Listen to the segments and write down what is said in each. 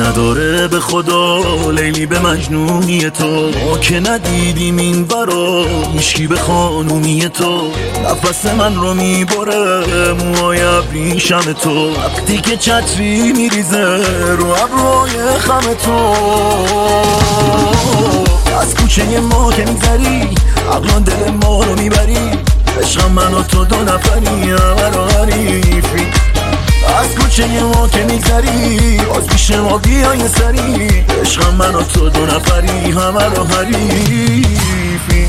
نداره به خدا لیلی به مجنونی تو. ما که ندیدیم این برا هیچکی به خانومی تو. نفس من رو میبره موهای ابریشم تو. وقتی که چتری میریزه رو ابروی خم تو. از کوچه ما که میگذری عقلان دل ما رو میبری. عشق من و تو دو نفری همه رو حریفی. از کوچه ما که میگذری باز پیش ما بیای سری. عشق من و تو دو نفری همه رو حریفی.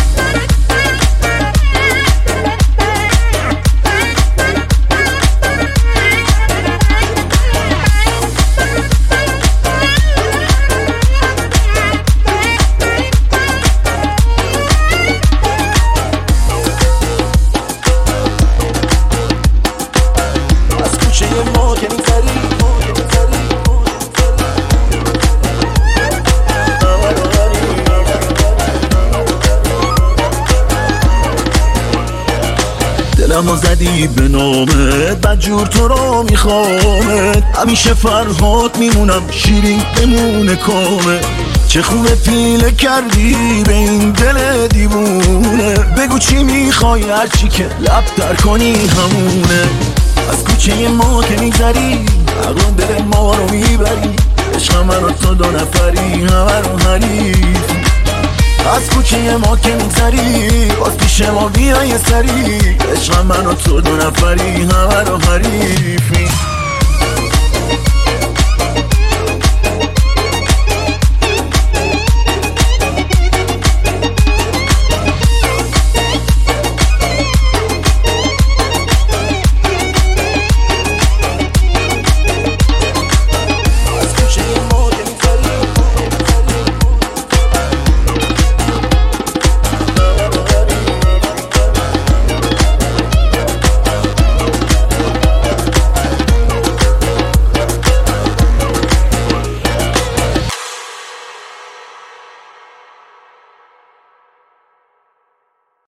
دلمو زدی به نامت بدجور تو رو میخوامت. همیشه فرهاد میمونم شیرین بمونه کامت. چه خوبه پیله کردی به این دل دیوونه. بگو چی میخوای هرچی که لب در کنی همونه. از کوچه ما که میگذری عقلان دل ما رو میبری. عشق من و تو دو نفری همه رو حریفی. از کوچه ما که میگذری باز پیش ما بیای سری. عشق من و تو دو نفری همه رو حریفی.